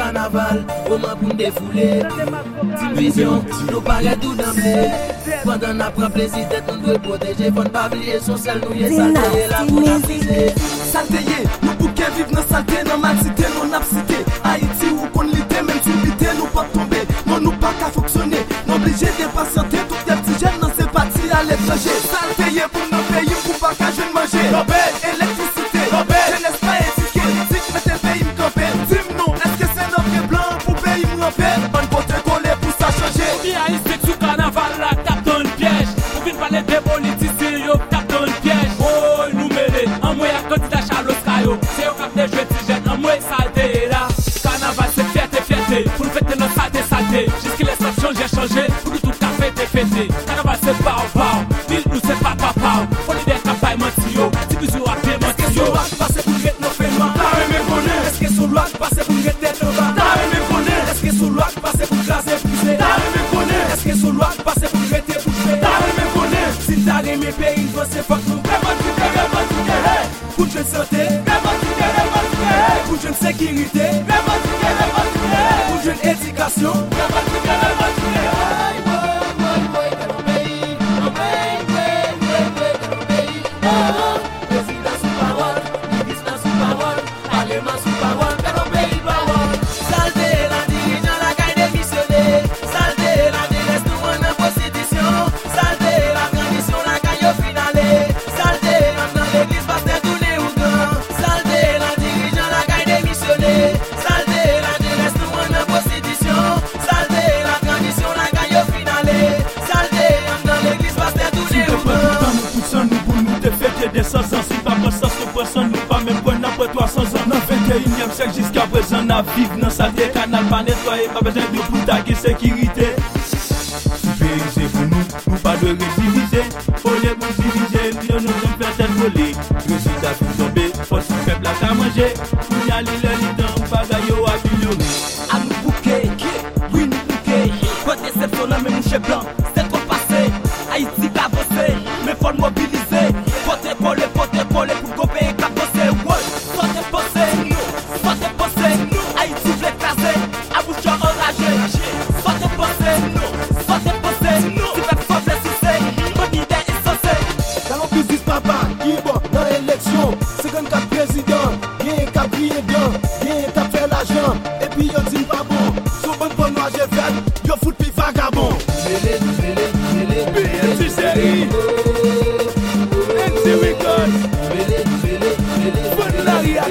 carnaval, comment pour nous défouler. Division, nous paraît tout d'emblée. Pendant qu'on prend plaisir d'être, on doit protéger. Faut ne pas oublier son seul, nous y est salté, là pour la briser. Salté, nous pour qu'elle vive dans salté, dans ma cité, non abcité. Haïti ou qu'on l'ité, même si l'ité nous pas tomber. Non, nous pas qu'à fonctionner. Nous obligés de patienter, tout les petits jeunes dans ces parties à l'étranger. Salté, pour nos pays, pour pas qu'à jeune manger. Électricité, jeunesse pas éduquée. Si tu mets tes pays, m'camper. Dis-moi, est-ce que c'est notre blanc pour pays m'ramper? Bonne côté collé pour ça changer. Ou bien ici, sous carnaval, là, tape dans le piège. Ou bien parler des politiciens, yo, tape dans le piège. Oh, nous mêlés, en moi, y'a candidat Charles Oscayo. C'est au cap des jeux, petits jeunes, en moi, salté là. Carnaval, c'est fierté. Pour nous fêter nos salté. Jusqu'il laisse la changer. Pour nous tout café, fêté. Carnaval, c'est pao. Ville, nous, c'est pas. Faut les des campagnes, mentio. Si vous jouez à pied, mentio. Est-ce que son loi passe pour mettre nos faits noirs? Est-ce que son loi passe pour mettre tête en bas? Est-ce que son loi passe pour craser, pousser? Est-ce que son loi passe pour mettre boucher? Si t'as aimé pays, il faut se faire nous. Pour une santé, pour une sécurité, pour une éducation. Jusqu'à présent, on a vivre dans sa terre, canal pas nettoyé, pas besoin de pour taguer sécurité. Supériser pour nous pas de rédiviser. Faut les bons diviser, nous sommes fait tête volée. Résultat tout tombé, faut si faible à qu'à manger. Nous y allons les dents, bagaille à millionner. À nous bouquer, oui nous bouquer. Pas déception, mais mon chef blanc, c'est trop passé. Haïti qu'a bossé, mais faut le mobiliser. Porter coller pour couper et qu'a bossé. Haïti voulait craser, à bouche enragé. Soit t'es posé, tu peux pas blesser, bonne idée est censée. Dans l'opposition papa, qui est bon dans l'élection. 54 présidents, y'a un cap bien, y'a un cap faire l'argent. Et puis y'a dit pas bon, sur bonne bonne noix j'ai fait, y'a fout puis vagabond. BNC série, NC Records, bonne l'arrière.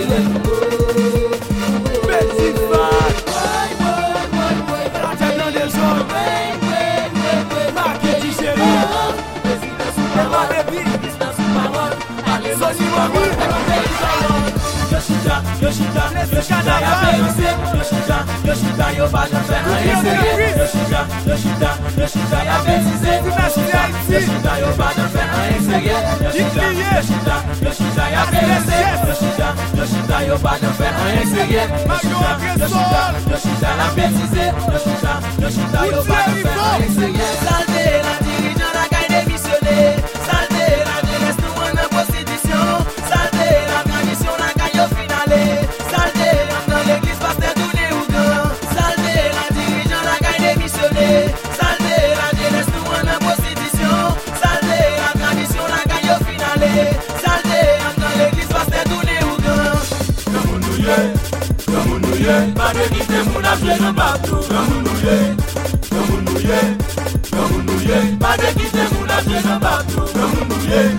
Yoshida, yo pas de faire un essayé. Yoshida, y'a bêtisé. Yoshida, yo pas de faire un essayé. Yoshida, y'a bêtisé. Yoshida, yo pas de faire un essayé. Yoshida, y'a bêtisé. Yoshida, yo pas de faire un essayé. Salté, la dirigeant, la caille démissionné. Salté, la jeunesse, nous en a prostitution. Salté, la tradition, la caille au finale. Salté, dans l'église, pasteur, tout les houdans. Salté, la dirigeant, la caille démissionné. Salté, la jeunesse, nous en a prostitution. Salté, la tradition, la caille au finale. Salté, dans l'église, pasteur, tous les houdans. Comme pas de quitter mon affaire dans partout. Comme pas de quitter mon affaire dans partout. Comme